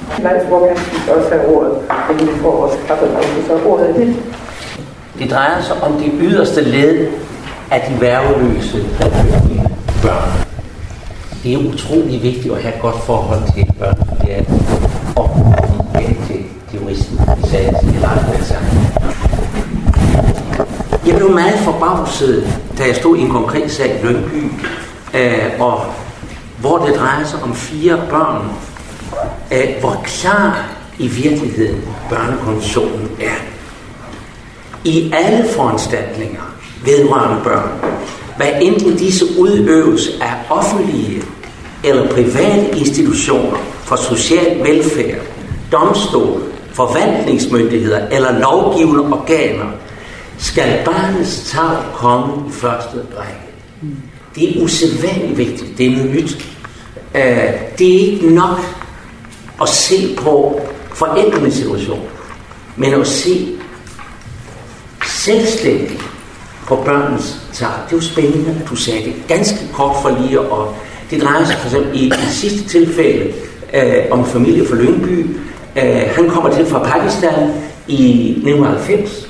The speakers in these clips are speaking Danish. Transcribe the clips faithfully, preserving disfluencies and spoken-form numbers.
Landsborg kan også have ordet, men vi får også kaffepause, så ordet er det. Det drejer sig om det yderste led af de værgeløse børn. Det er utrolig vigtigt at have et godt forhold til børn, for det er og igen til juristen, vi sagde til Lars. Jeg blev meget forbavset, da jeg stod i en konkret sag i Lyngby, øh, og hvor det drejer sig om fire børn, øh, hvor klar i virkeligheden børnekonventionen er. I alle foranstaltninger vedrørende børn, hvad enten disse udøves af offentlige eller private institutioner for social velfærd, domstol, forvaltningsmyndigheder eller lovgivende organer, skal barnets tarv komme i første række. Det er usædvanligt vigtigt. Det er noget nyt. Det er ikke nok at se på forældrenes situation, men at se selvstændigt på børnens tarv. Det er jo spændende, at du sagde det ganske kort for lige, og det drejer sig for eksempel i det sidste tilfælde øh, om en familie fra Lyngby. Øh, han kommer til fra Pakistan i nitten halvfems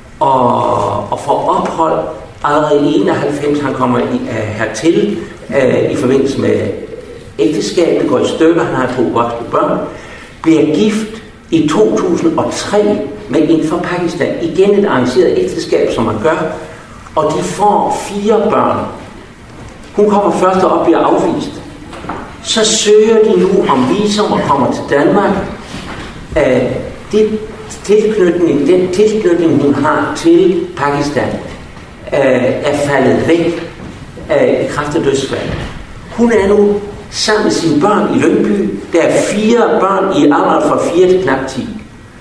og, og får ophold allerede i enoghalvfems. Han kommer i, øh, hertil øh, i forbindelse med ægteskab. Det går i stykker. Han har to voksne børn. Bliver gift i to tusind og tre med en fra Pakistan. Igen et arrangeret ægteskab, som man gør. Og de får fire børn. Hun kommer først op og bliver afvist. Så søger de nu om visum og kommer til Danmark. Uh, det tilknytning, den tilknytning, hun har til Pakistan, uh, er faldet væk uh, i kraft af dødsfald. Hun er nu sammen med sine børn i Lyngby. Der er fire børn i alderen fra fire til knap ti.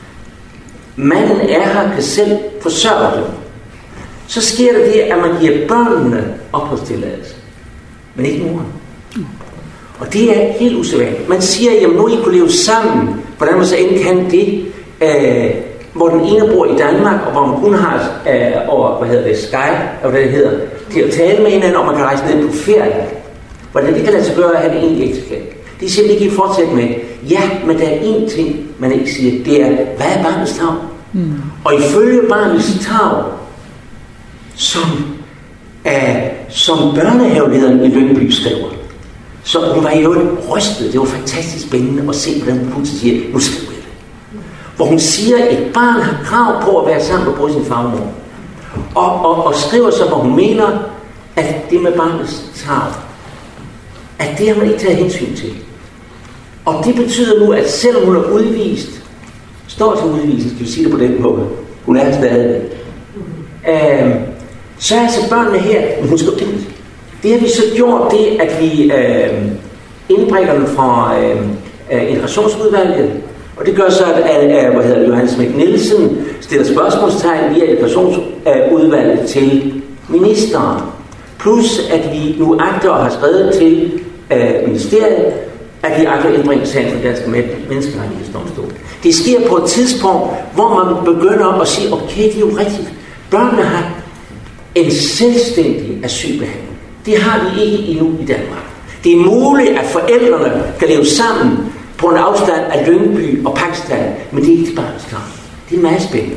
Manden er her, kan selv forsørge dem. Så sker der det, at man giver børnene opholdstilladelse, men ikke moren. Og det er helt usædvanligt. Man siger, jamen nu I kunne leve sammen, hvordan man så end kan det, øh, hvor den ene bor i Danmark, og hvor man kun har øh, over, hvad hedder det, Skype, og hvad det hedder, til at tale med hinanden, og man kan rejse ned på ferie. Hvordan det kan lade sig gøre at have det egentlige ægteskab. De siger, det kan I fortsætte med. Ja, men der er én ting, man ikke siger, det er, hvad er barnets tarv? Mm. Og ifølge barnets tarv, som, uh, som børnehavelederen i Lyngby skriver, så hun var jo rystet. Det var fantastisk spændende at se, hvordan hun siger, nu skriver jeg det. Hvor hun siger, at et barn har krav på at være sammen med både sin far og mor. Og, og, og skriver så, hvor hun mener, at det med barnets tarv, at det har man ikke taget hensyn til. Og det betyder nu, at selvom hun er udvist, står til udvist, skal vi sige det på den måde, hun er stadig, øh, så er altså børnene her, men hun skal ud. Det har vi så gjort, det at vi øh, indbringer dem fra øh, integrationsudvalget, og det gør så, at, at hvad hedder Johannes Schmidt Nielsen stiller spørgsmålstegn via integrationsudvalget til ministeren. Plus at vi nu agter og har skrevet til øh, ministeriet, at vi agter at indbringe sagen for Dansk Menneskerettighedsdomstol. Det sker på et tidspunkt, hvor man begynder at sige, okay, det er jo rigtigt. Børnene har en selvstændig asylbehandling. Det har vi ikke endnu i Danmark. Det er muligt, at forældrene kan leve sammen på en afstand af Lyngby og Pakistan, men det er ikke til barnets krav. Det er meget spændende.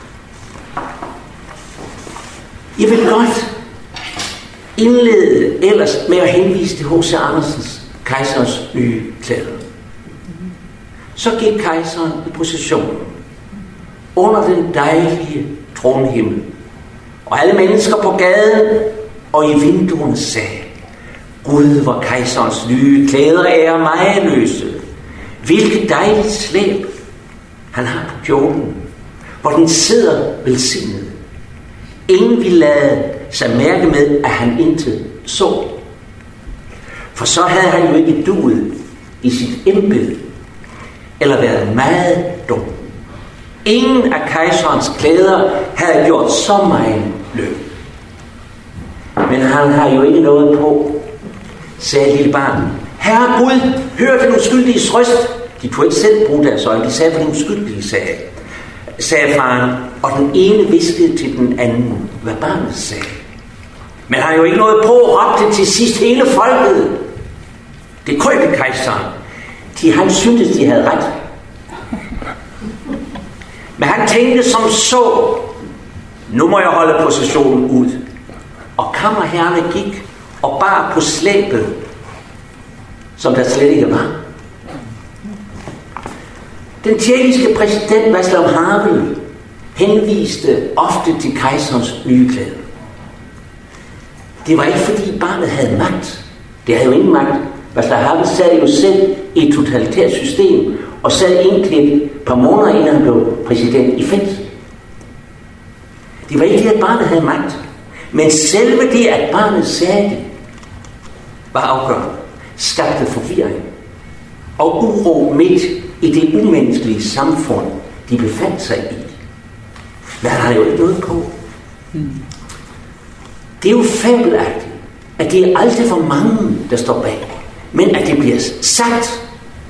Jeg vil godt indlede ellers med at henvise til H C Andersens Kejserens nye klæder. Så gik kejseren i procession under den dejlige tronhimmel, og alle mennesker på gaden og i vinduerne sagde, Gud, hvor kejserens nye klæder er mageløse. Hvilket dejligt slæb han har på kjolen, hvor den sidder velsignet. Ingen ville lade sig mærke med, at han intet så. For så havde han jo ikke duet i sit embede, eller været meget dum. Ingen af kejserens klæder havde gjort så meget løb. Men han har jo ikke noget på, sagde lille barn. Herre Gud, hør den uskyldiges røst. De kunne ikke selv bruge deres øjne, de sagde, hvad den uskyldige sagde. Sagde faren, og den ene viskede til den anden, hvad barnet sagde. Men han har jo ikke noget på, råbte til sidst hele folket. Det krøbte kejseren. De, han syntes, de havde ret. Men han tænkte som så, nu må jeg holde positionen ud. Og kammerherrerne gik og bar på slæbet, som der slet ikke var. Den tjekkiske præsident Václav Havel henviste ofte til kejserens nye klæder. Det var ikke fordi barnet havde magt. Det havde jo ingen magt. Václav Havel sad jo selv i et totalitært system og sad indklædt et par måneder inden han blev præsident i fængsel. Det var ikke det, at barnet havde magt. Men selve det, at barnet sagde det, var afgørende. Skabte forvirring og uro midt i det umenneskelige samfund, de befandt sig i. Men han har jo ikke noget på. Det er jo fabelagtigt, at det er aldrig for mange, der står bag, men at det bliver sagt,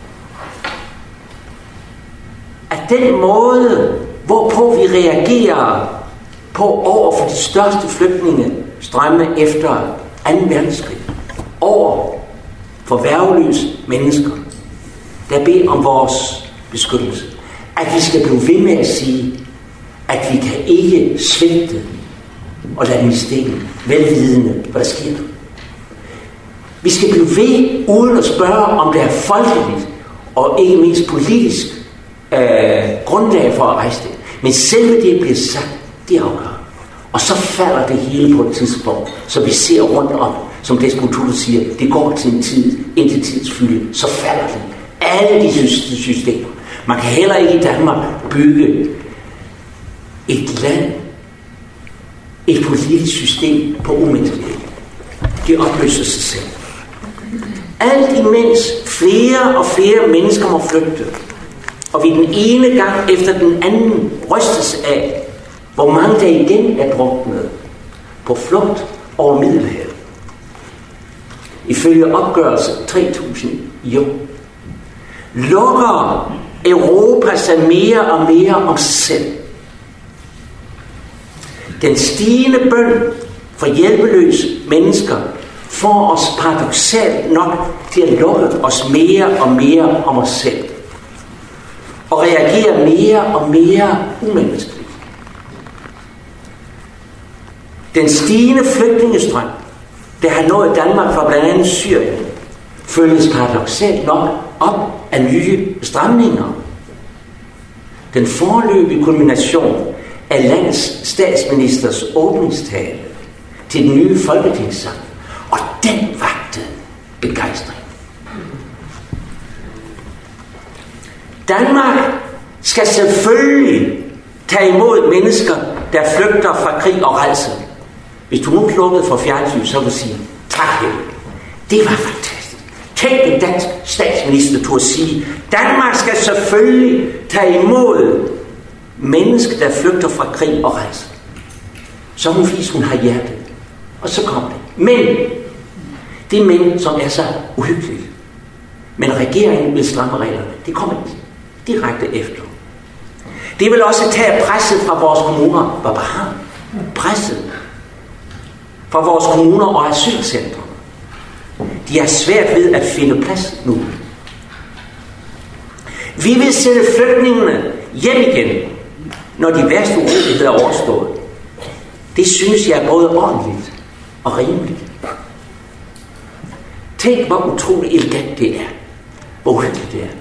at den måde, hvorpå vi reagerer på over for de største flygtninge strømme efter anden verdenskrig, over for værgeløse mennesker, der beder om vores beskyttelse, at vi skal blive ved med at sige, at vi kan ikke svigte og lade dem i stikken, velvidende, hvad der sker. Vi skal blive ved uden at spørge, om det er folkeligt og ikke mindst politisk øh, grundlag for at rejse det. Men selve det bliver sagt, det afgør. Og så falder det hele på et tidspunkt, så vi ser rundt om, som Desmond Tutu siger, det går til en tid, indtil tidsfylde, så falder det. Alle de systemer. Man kan heller ikke i Danmark bygge et land, et politisk system på umenneskelighed. Det opløser sig selv. Alt imens flere og flere mennesker må flygte, og vi den ene gang efter den anden rystes af, hvor mange der igen er druknet på flugt over Middelhavet. Ifølge opgørelse tre tusind i år. Lukker Europa sig mere og mere om sig selv. Den stigende bøn for hjælpeløse mennesker får os paradoksalt nok til at lukke os mere og mere om os selv. Og reagere mere og mere umenneskeligt. Den stigende flygtningestrøm, der har nået Danmark fra blandt andet Syrien, følges paradoksalt nok op af nye stramninger. Den foreløbige kulmination af landets statsministers åbningstale til den nye folketingssamling, og den vakte begejstring. Danmark skal selvfølgelig tage imod mennesker, der flygter fra krig og rædsel. Hvis du nu slukkede for fjernsyn, så vil du sige, tak Helle. Det var fantastisk. Tænk en dansk statsminister til at sige, Danmark skal selvfølgelig tage imod mennesker, der flygter fra krig og rædsel. Så hun vise, hun har hjertet. Og så kom det. Men, det er mænd, som er så uhyggelige. Men regeringen vil stramme reglerne. Det kommer direkte efter. Det vil også tage presset fra vores kommuner. Hvad har presset fra vores kommuner og asylcentre. De er svært ved at finde plads nu. Vi vil sende flygtningene hjem igen, når de værste uroligheder er overstået. Det synes jeg er både ordentligt og rimeligt. Tænk, hvor utroligt elegant det er. Hvor hyggeligt det er.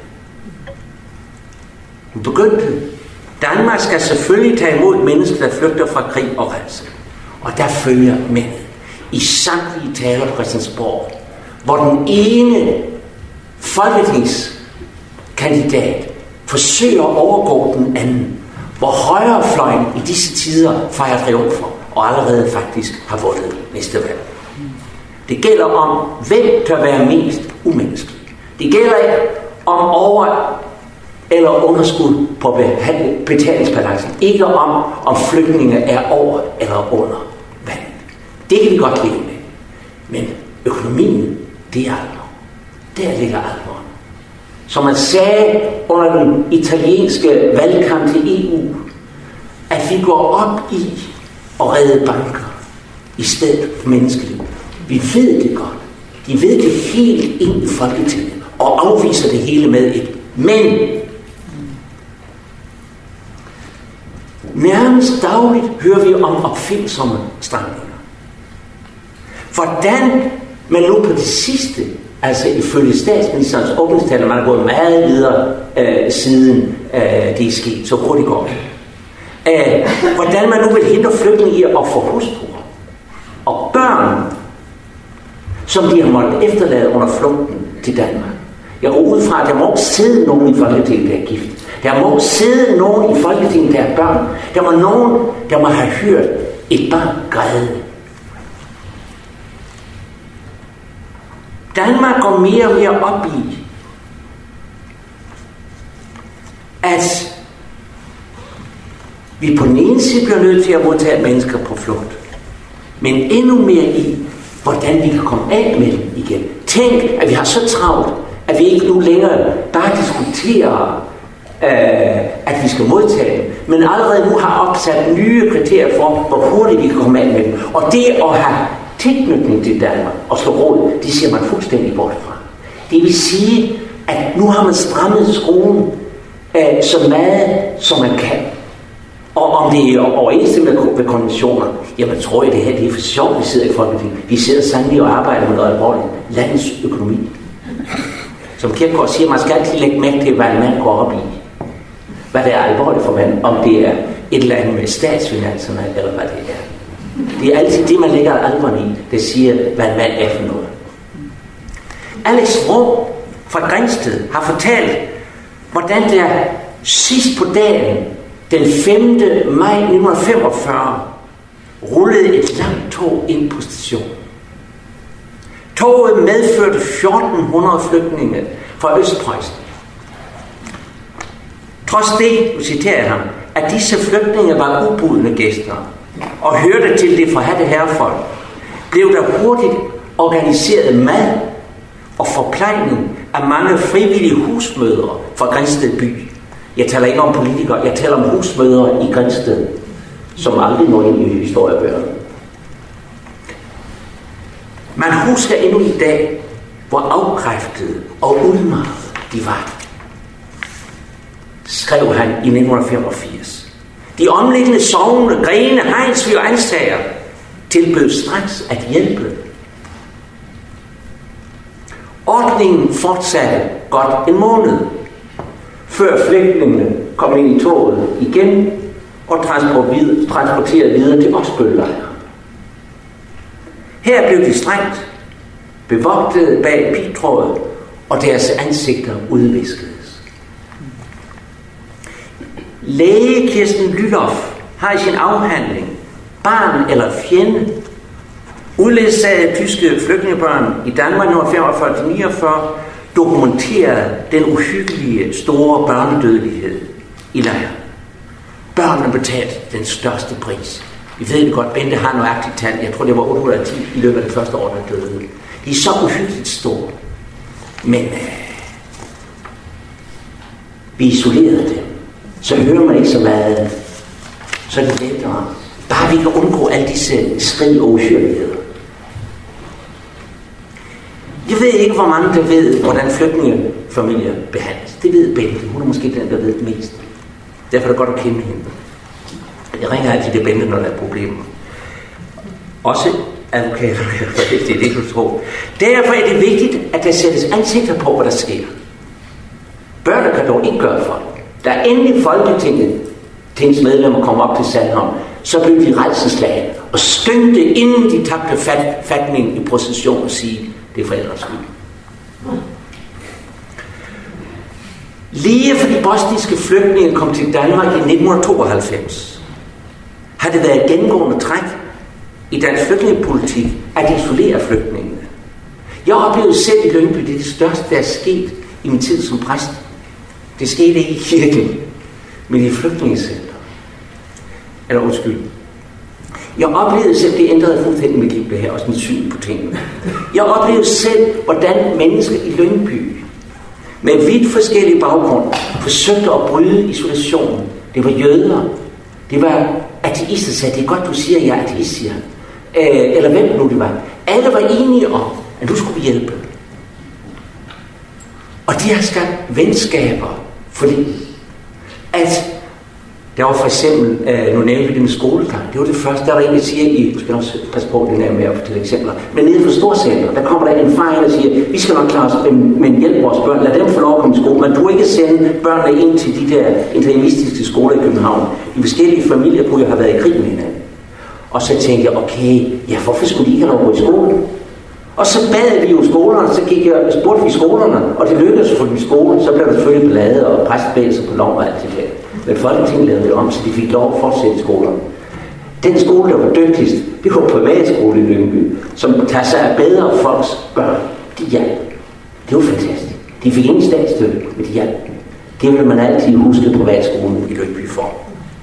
Nu begyndte. Danmark skal selvfølgelig tage imod mennesker, der flygter fra krig og rædsel. Og der følger med i samtlige taler på Christiansborg, hvor den ene folketingskandidat forsøger at overgå den anden, hvor højrefløjen i disse tider fejrer triumfer, og allerede faktisk har vundet næste valg. Det gælder om, hvem tør være mest umenneskelig. Det gælder om over- eller underskud på betalingsbalancen. Ikke om, om flygtninge er over eller under vandet. Det kan vi godt leve med. Men økonomien, det er alvor. Der ligger alvor. Som man sagde under den italienske valgkamp til E U, at vi går op i at redde banker i stedet for menneskeliv. Vi ved det godt. De ved det helt ind i Folketinget og afviser det hele med et men. Nærmest dagligt hører vi om opfindsomme stramninger. Hvordan man nu på det sidste, altså ifølge statsministerens åbningstale, man har gået meget videre øh, siden øh, det er sket, så hurtigt går det. Øh, hvordan man nu vil hindre flygtninge i at få hustruer og børn, som de har måttet efterlade under flugten til Danmark. Jeg går ud fra, at der må sidde nogen i Folketinget, der er gift. Der må sidde nogen i Folketinget, der er børn. Der må nogen, der må have hørt et barn græde. Danmark går mere og mere op i, at vi på den ene side bliver nødt til at modtage mennesker på flugt, men endnu mere i, hvordan vi kan komme af med dem igen. Tænk, at vi har så travlt, at vi ikke nu længere bare diskuterer, øh, at vi skal modtage dem, men allerede nu har opsat nye kriterier for, hvor hurtigt vi kan komme af med dem. Og det at have tilknytning til Danmark og slå rod, det ser man fuldstændig bort fra. Det vil sige, at nu har man strammet skruen øh, så meget, som man kan. Og om det er overensstemmende med konventioner, jamen tror jeg, det her det er for sjovt, vi sidder i Folketinget. Vi sidder sandelig og arbejder med noget alvorligt. Landets økonomi. Som Kierkegaard siger, man skal altid lægge mærke til, hvad en mand går op i. Hvad det er alvorligt for mand, om det er et eller andet med statsfinanserne, eller hvad det er. Det er altid det, man lægger alvoren i, det siger, hvad en mand er for noget. Alex Raa fra Grindsted har fortalt, hvordan der sidst på dagen, den femte maj nitten femogfyrre, rullede et langt tog ind på stationen. Toget medførte fjorten hundrede flygtninge fra Østpreussen. Trods det, nu citerer jeg ham, at disse flygtninge var ubudne gæster og hørte til det forhadte herrefolk, blev der hurtigt organiseret mad og forplejning af mange frivillige husmødre fra Grindsted by. Jeg taler ikke om politikere, jeg taler om husmødre i Grindsted, som aldrig når ind i historiebøgerne. Man husker endnu i dag, hvor afkræftede og udmarede de var, skrev han i nitten femogfirs. De omliggende sogne, Grene, Hejnsvig og Ansager tilbød straks at hjælpe. Ordningen fortsatte godt en måned, før flygtningene kom ind i toget igen og transporterede videre til Osbøllejren. Her blev de strengt bevogtet bag pigtrådet, og deres ansigter udviskedes. Læge Kirsten Lylloff har i sin afhandling Barn eller fjende udledsaget tyske flygtningebørn i Danmark nitten femogfyrre til niogfyrre dokumenteret den uhyggelige store børnedødelighed i lejren. Børnene betalte den største pris. Vi ved det godt, Bente har nøjagtigt tal. Jeg tror, det var otte hundrede og ti i løbet af det første år, der døde. De er så uhyggeligt store. Men øh, vi isolerede dem. Så hører man ikke så meget. Så er det lettere. Bare vi kan undgå alle disse skrig og uhyrligheder. Jeg ved ikke, hvor mange der ved, hvordan flygtningefamilier behandles. Det ved Bente. Hun er måske den, der ved det mest. Derfor er det godt at kende hende. Jeg ringer altid til Bente, når der er problemer. Også advokater, det er det, du tror. Derfor er det vigtigt, at der sættes ansigter på, hvad der sker. Børnene kan dog ikke gøre for det. Da endelig Folketinget, Tings medlemmer kom op til Sandholm, så blev de rædselsslagne og skyndte, inden de tabte fat, fatning i procession og sige, det er forældres skyld. Lige for de bosniske flygtninge kom til Danmark i nitten tooghalvfems, har det været et gennemgående træk i dansk flygtningepolitik at isolere flygtningene. Jeg oplevede selv i Lyngby, det er det største, der er sket i min tid som præst. Det skete ikke i kirken, men i flygtningecenter. Eller undskyld. Jeg oplevede selv, det ændrede fuldstændig mit liv, det her, også mit syn på tingene. Jeg oplevede selv, hvordan mennesker i Lyngby med vidt forskellige baggrund forsøgte at bryde isolationen. Det var jøder, det var ateister, sagde, det er godt, du siger, at jeg er ateist, siger han. Øh, eller hvem nu det var. Alle var enige om, at nu skulle vi hjælpe. Og de har skabt venskaber, fordi at Der var for eksempel, øh, nu nævnte vi det med skolegang, det var det første, der var en, der siger, I skal også passe på det der med at fortælle eksempler, men nede for storcenter, der kommer der en far, der siger, vi skal nok klare os, men, men hjælp vores børn, lad dem få lov at komme i skole. Man kunne ikke sende børnene ind til de der interimistiske skoler i København. De forskellige familier kunne jo have været i krig med hinanden. Og så tænkte jeg, okay, ja, hvorfor skulle de ikke have lov at gå i skole? Og så bad vi jo skolerne, så gik jeg, spurgte vi skolerne, og det lykkedes for dem i skolen, så blev der selvfølgelig ballade og præstbevægelser på lov og alt det der. Men Folketinget lavede det om, så de fik lov at fortsætte i skolerne. Den skole, der var dygtigst, det var privatskole i Lyngby, som tager sig af bedre folks børn. De hjalp. Det var fantastisk. De fik ingen statsstøtte, men de hjalp. Det vil man altid huske privatskolen i Lyngby for.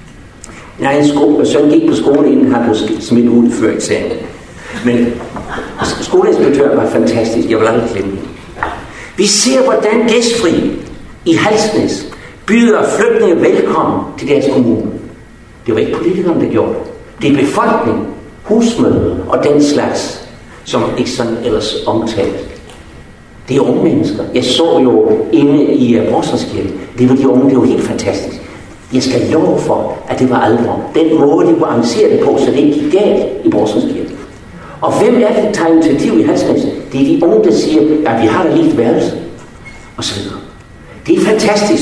Jeg en skole, søn gik på skole, inden han blev smidt ud før eksamen. Men skoleinspektøren var fantastisk. Jeg vil aldrig glemme det. Vi ser, hvordan gæstfri i Halsnæs byder flygtninge velkommen til deres kommune. Det var ikke politikerne, der gjorde det. Det er befolkning, husmødre og den slags, som ikke sådan ellers omtales. Det er unge mennesker. Jeg så jo inde i Brorslandskirken. Det var de unge, det var helt fantastisk. Jeg skal love for, at det var alvor. Den måde, de kunne arrangere det på, så det ikke gik galt i Brorslandskirken. Og hvem er det, der tager initiativ i Halsnæs? Det er de unge, der siger, at vi har da lige et værelse. Og så videre. Det er fantastisk.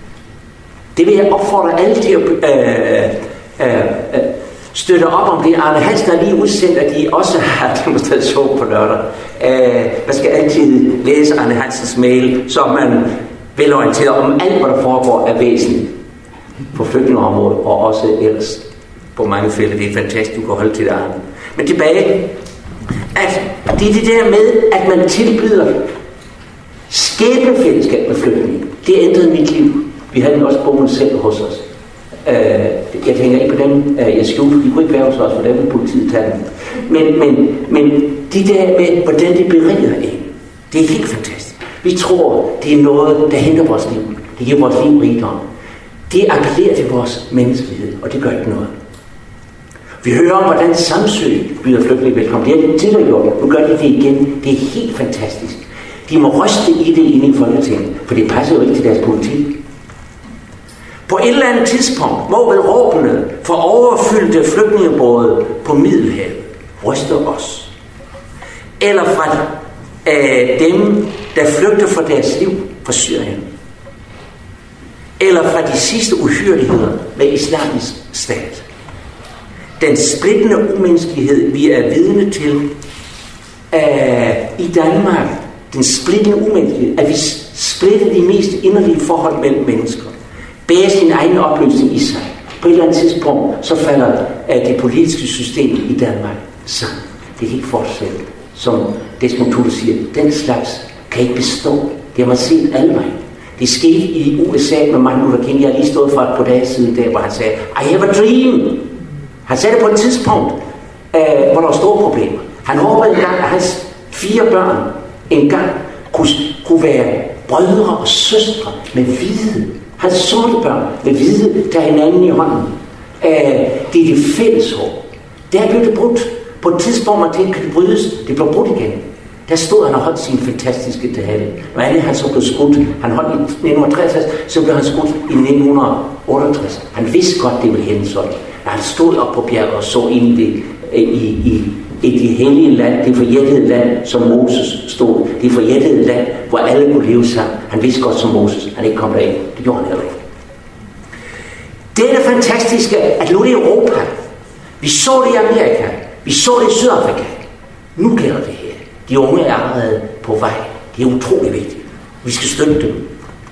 Det vil jeg opfordre alle til at øh, øh, øh, støtte op om det. Arne Hansen har lige udsendt, at de også har demonstration på lørdag. Øh, man skal altid læse Arne Hansens mail, så man vil orientere om alt, hvad der foregår af væsentligt på flygtningeområdet, og også ellers på mange felter. Det er fantastisk, du kan holde til det, Arne. Men tilbage, at det er det der med, at man tilbyder skæbnefællesskab med flygtninge. Det ændrede mit liv. Vi havde jo også bogen selv hos os. Uh, jeg tænker ikke på dem, uh, jeg skjulte, de kunne ikke være hos os, for der ville politiet tage dem. Men, men, men det der med, hvordan det beriger en, det er helt fantastisk. Vi tror, det er noget, der henter vores liv. Det giver vores liv rigdom. Det appellerer til vores menneskelighed, og det gør ikke noget. Vi hører om, hvordan Samsø byder flygtninge velkommen. Det har de tidligere gjort. Nu gør de det igen. Det er helt fantastisk. De må ryste i det inde i Folketinget, for det passer jo ikke til deres politik. På et eller andet tidspunkt må vel råbene for overfyldte flygtningebåde på Middelhavet ryste os. Eller fra øh, dem, der flygter fra deres liv fra Syrien. Eller fra de sidste uhyreligheder med islamisk stat. Den splittende umenneskelighed, vi er vidne til øh, i Danmark, den splittende umenneskelighed, at vi splitter de mest inderlige forhold mellem mennesker, bærer sin egen opløsning i sig. På et eller andet tidspunkt, så falder uh, det politiske system i Danmark sammen. Det kan ikke fortsætte, som Desmond Tutu siger. Den slags kan ikke bestå. Det har man set alle vejen. Det skete i U S A med Martin Luther King. Jeg har lige stået for et par dage siden der, hvor han sagde, I have a dream. Han sagde det på et tidspunkt, uh, hvor der var store problemer. Han håbede engang, at hans fire børn engang kunne, kunne være brødre og søstre med hvide. Hans sorte børn med hvide, der er hinanden i hånden. Uh, det er det fælles håb. Der blev det brudt. På et tidspunkt, man tænkte, kan det brydes? Det blev brudt igen. Der stod han og holdt sin fantastiske tale. Hvad er det, han så blev skudt? Han holdt i nitten treogtres, så blev han skudt i nitten otteogtres. Han vidste godt, det ville hænde sådan. Han stod op på bjerget og så ind i det, i, i, i det hellige land, det forjættede land, som Moses stod. Det forjættede land, hvor alle kunne leve sammen. Han vidste godt som Moses, han ikke kom derind. Det gjorde han heller ikke. Det er det fantastiske, at nu er det Europa. Vi så det i Amerika. Vi så det i Sydafrika. Nu gælder det her. De unge er allerede på vej. Det er utrolig vigtigt. Vi skal støtte dem.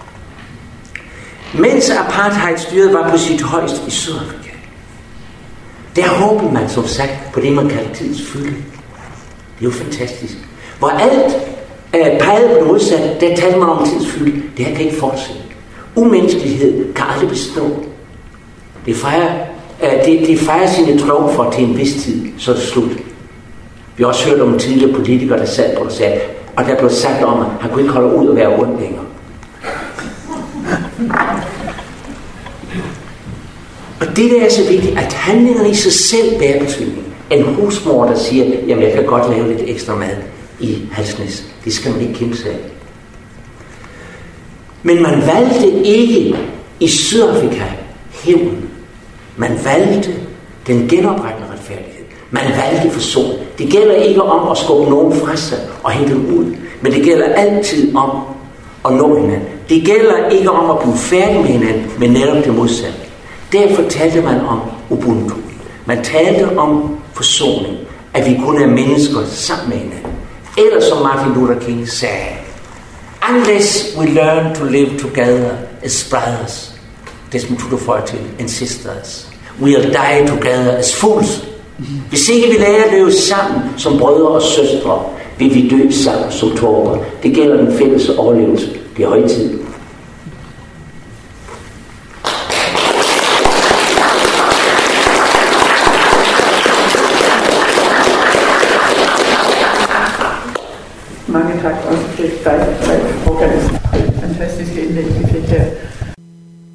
Mens apartheidstyret var på sit højeste i Sydafrika, der håbede man som sagt på det, man kalder tidens fylde. Det er jo fantastisk. Hvor alt øh, pegede på det modsatte, der talte man om tidens fylde. Det her kan ikke fortsætte. Umenneskelighed kan aldrig bestå. Det fejrer, øh, det, det fejrer sine triumfer til en vis tid, så er det slut. Vi har også hørt om tidligere politikere, der sad på og sagde, og der blev sagt om, at han kunne ikke holde ud og være rundt længere. Og det der er så vigtigt, at handlingerne i sig selv bærer betydning. En husmor, der siger, jamen jeg kan godt lave lidt ekstra mad i Halsnæs. Det skal man ikke kæmpe sig af. Men man valgte ikke i Sydafrika hævn. Man valgte den genoprettende retfærdighed. Man valgte forsoning. Det gælder ikke om at skubbe nogen fra sig og hente dem ud, men det gælder altid om at nå hinanden. Det gælder ikke om at blive færdig med hinanden, men netop det modsatte. Derfor talte man om Ubuntu. Man talte om forsoning, at vi kun er mennesker sammen med hinanden. Eller som Martin Luther King sagde, unless we learn to live together as brothers, Desmond Tutu føjer til, and sisters, we'll die together as fools. Hvis ikke vi lærer at leve sammen som brødre og søstre, vil vi dø sammen som tåber. Det gælder den fælles overlevelse. Det er højtid. Mange tak også til dig, Håkan. Fantastiske indlæg, vi fik her.